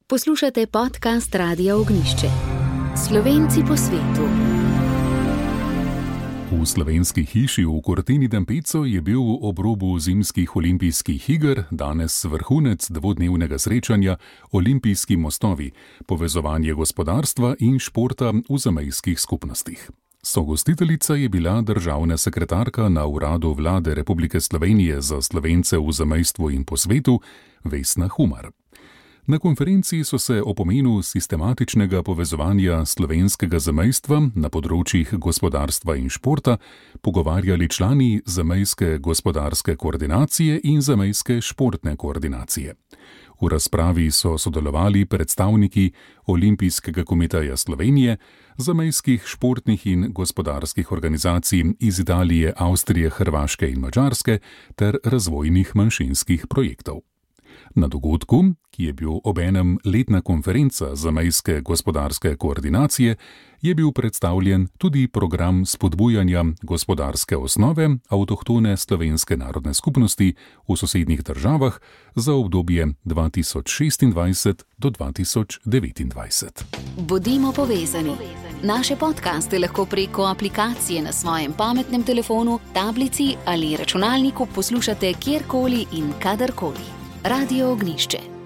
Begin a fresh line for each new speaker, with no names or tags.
Poslušate podcast Radia Ognjišče. Slovenci po svetu.
V slovenski hiši v Cortini-d'Ampezzo je bil ob robu zimskih olimpijskih iger danes vrhunec dvodnevnega srečanja Olimpijski mostovi, povezovanje gospodarstva in športa v zamejskih skupnostih. Sogostiteljica je bila državna sekretarka na Uradu Vlade Republike Slovenije za Slovence v zamejstvu in po svetu Vesna Humar. Na konferenci so se o pomenu sistematičnega povezovanja slovenskega zamejstva na področjih gospodarstva in športa pogovarjali člani zamejske gospodarske koordinacije in zamejske športne koordinacije. V razpravi so sodelovali predstavniki Olimpijskega komiteja Slovenije, zamejskih športnih in gospodarskih organizacij iz Italije, Avstrije, Hrvaške in Madžarske ter razvojnih manjšinskih projektov. Na dogodku, ki je bil obenem letna konferenca zamejske gospodarske koordinacije, je bil predstavljen tudi program spodbujanja gospodarske osnove avtohtone slovenske narodne skupnosti v sosednjih državah za obdobje 2026 do 2029.
Bodimo povezani. Naše podcaste lahko preko aplikacije na svojem pametnem telefonu, tablici ali računalniku poslušate kjerkoli in kadarkoli. Radio Ognjišče.